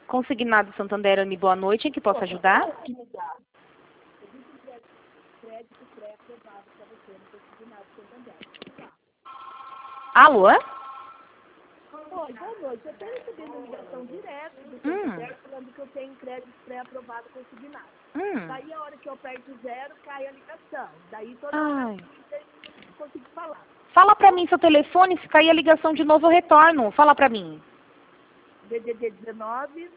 Consignado Santander, Anne, boa noite. Em que posso ajudar? Alô? Oi, boa noite. Eu estou recebendo ligação direto do Santander falando que eu tenho crédito pré-aprovado consignado. Daí a hora que eu aperto zero, cai a ligação. Daí toda hora eu não consigo falar. Fala pra mim seu telefone, se cair a ligação de novo eu retorno. Fala pra mim. DDD 19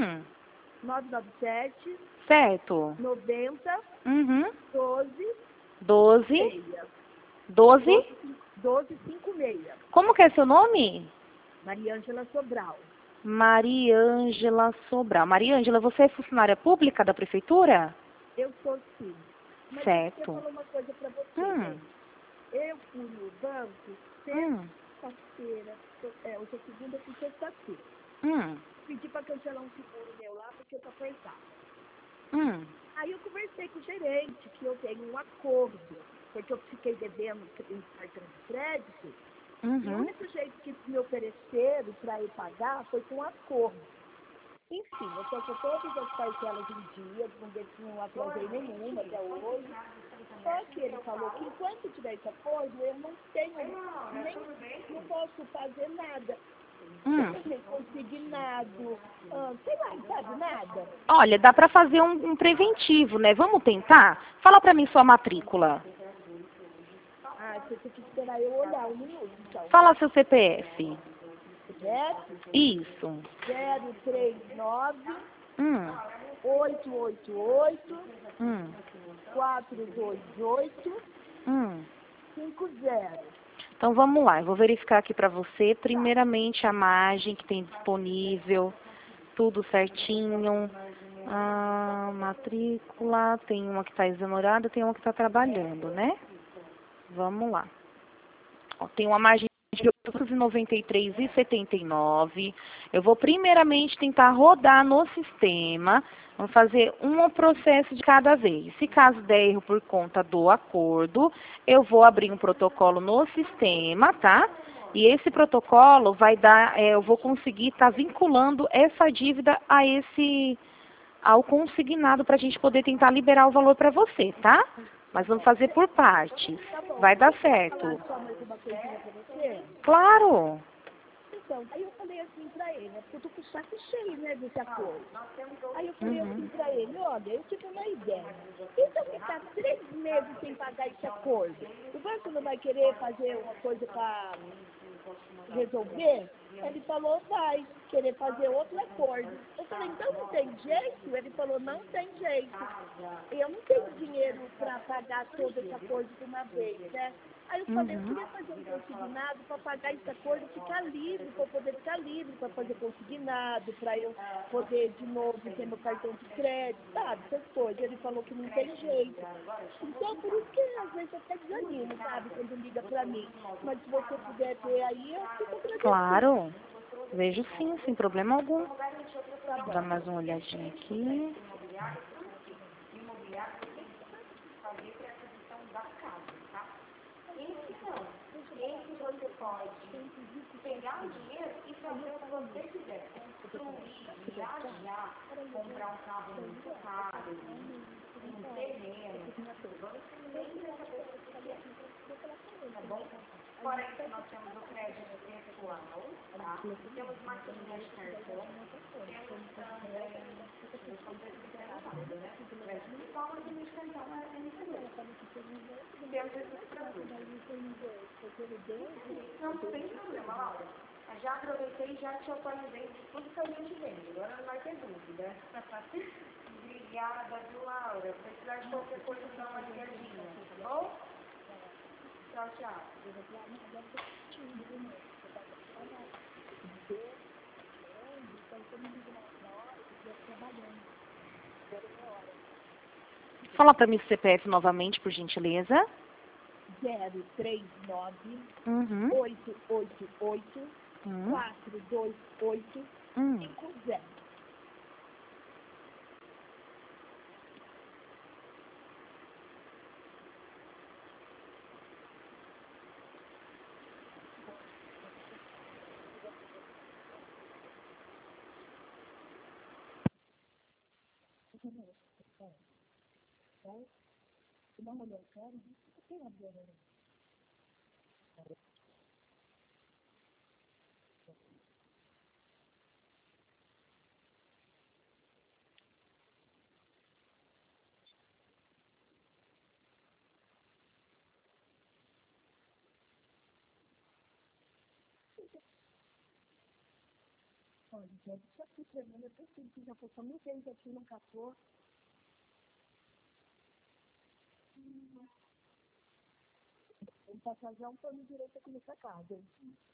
997 Certo. 90 12 12 12 1256. Como que é seu nome? Mariângela Sobral. Mariângela Sobral. Mariângela, você é funcionária pública da prefeitura? Eu sou sim. Mas Certo. eu vou falar uma coisa pra você. Né? Eu fui no banco sexta-feira. Hoje é segunda, fui sexta-feira. Pedi pra cancelar um seguro meu lá porque eu tô apertado. Aí eu conversei com o gerente que eu tenho um acordo, porque eu fiquei devendo em cartão de crédito. E o único jeito que me ofereceram para eu pagar foi com acordo. Enfim, eu estou com todas as parcelas em dia, não atrasei nenhuma até hoje. Só que ele falou que enquanto tiver esse acordo, eu não tenho, não posso fazer nada. Nem consignado, sei lá, sabe, nada. Olha, dá pra fazer um preventivo, né? Vamos tentar? Fala pra mim sua matrícula. Você tem que esperar eu olhar um minuto, então. Fala seu CPF. CPF? Isso. 039 888 428 50. Então vamos lá, eu vou verificar aqui pra você, primeiramente a margem que tem disponível, tudo certinho. Matrícula, tem uma que está exonerada, tem uma que está trabalhando, né? Vamos lá. Ó, tem uma margem de 893,79. Eu vou primeiramente tentar rodar no sistema. Vamos fazer um processo de cada vez. Se caso der erro por conta do acordo, eu vou abrir um protocolo no sistema, tá? E esse protocolo vai dar, eu vou conseguir estar vinculando essa dívida ao consignado para a gente poder tentar liberar o valor para você, tá? Mas vamos fazer por partes. Vai dar certo. Só mais uma coisinha pra você? Claro. Então, aí eu falei assim pra ele, porque eu tô com o saco cheio, né, desse acordo. Aí eu falei assim pra ele, olha, eu tive uma ideia. E se eu ficar 3 meses sem pagar esse acordo? O banco não vai querer fazer uma coisa pra resolver? Ele falou, vai querer fazer outro acordo. Eu falei, então não tem jeito? Ele falou, não tem jeito. Eu não tenho dinheiro para pagar todo esse acordo de uma vez, né? Aí eu falei, eu queria fazer um consignado para pagar esse acordo e ficar livre, para eu poder ficar livre, para fazer consignado, para eu poder de novo ter meu cartão de crédito, sabe? Essas coisas. Ele falou que não tem jeito. Então, por isso que às vezes eu até desanimo, sabe? Quando liga para mim. Mas se você puder ver aí, eu fico agradecida. Claro. Vejo sim, sem problema algum. Vou dar mais uma olhadinha aqui. Pegar o dinheiro e fazer o que você quiser. Construir, viajar, comprar um carro muito caro, um terreno. Vamos sempre saber o que você quer. Tá bom? Fora isso, nós temos o crédito pessoal, tá? Temos maquininha de cartão, crédito pessoal, maquininha de cartão é muito temos esses produtos. Não tem problema, Laura. Eu já aproveitei e já te atualizei de tudo que a gente vende. Agora não vai ter dúvida. Obrigada, viu, Laura? Se precisar de qualquer coisa, dá uma ligadinha, tá bom? Tchau, tchau. Fala para mim o CPF novamente, por gentileza. 039 888 428 50. Olha, gente, isso aqui pra mim é tão simples, já passou mil vezes aqui, não capou. Ele tá casar um plano direito aqui nessa casa, hein?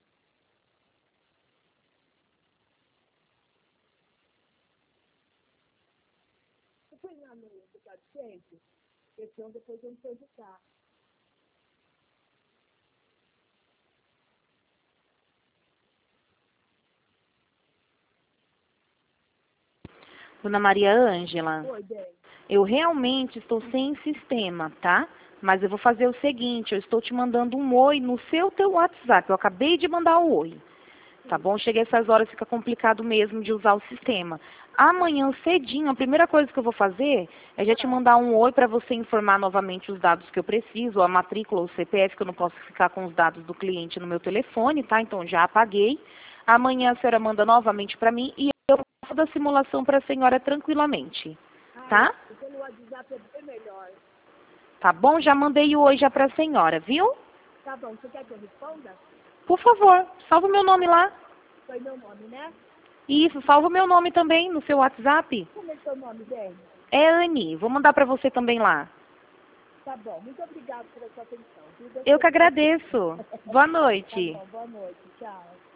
Você põe lá no lugar de sempre? Esse depois eu não sei editar. Dona Maria Ângela, Oi, bem. eu realmente estou sem sistema, tá? Mas eu vou fazer o seguinte, eu estou te mandando um oi no teu WhatsApp. Eu acabei de mandar o oi. Tá bom? Cheguei essas horas, fica complicado mesmo de usar o sistema. Amanhã cedinho, a primeira coisa que eu vou fazer é já te mandar um oi para você informar novamente os dados que eu preciso, a matrícula ou o CPF, que eu não posso ficar com os dados do cliente no meu telefone, tá? Então já apaguei. Amanhã a senhora manda novamente para mim e eu faço a simulação para a senhora tranquilamente. Tá? Pelo WhatsApp é bem melhor. Tá bom? Já mandei o oi já para a senhora, viu? Tá bom, você quer que eu responda? Por favor, salva o meu nome lá. Foi meu nome, né? Isso, salva o meu nome também no seu WhatsApp. Como é seu nome, bem? É Anne, vou mandar para você também lá. Tá bom, muito obrigada pela sua atenção. Eu que agradeço. Boa noite. Tá bom, boa noite, tchau.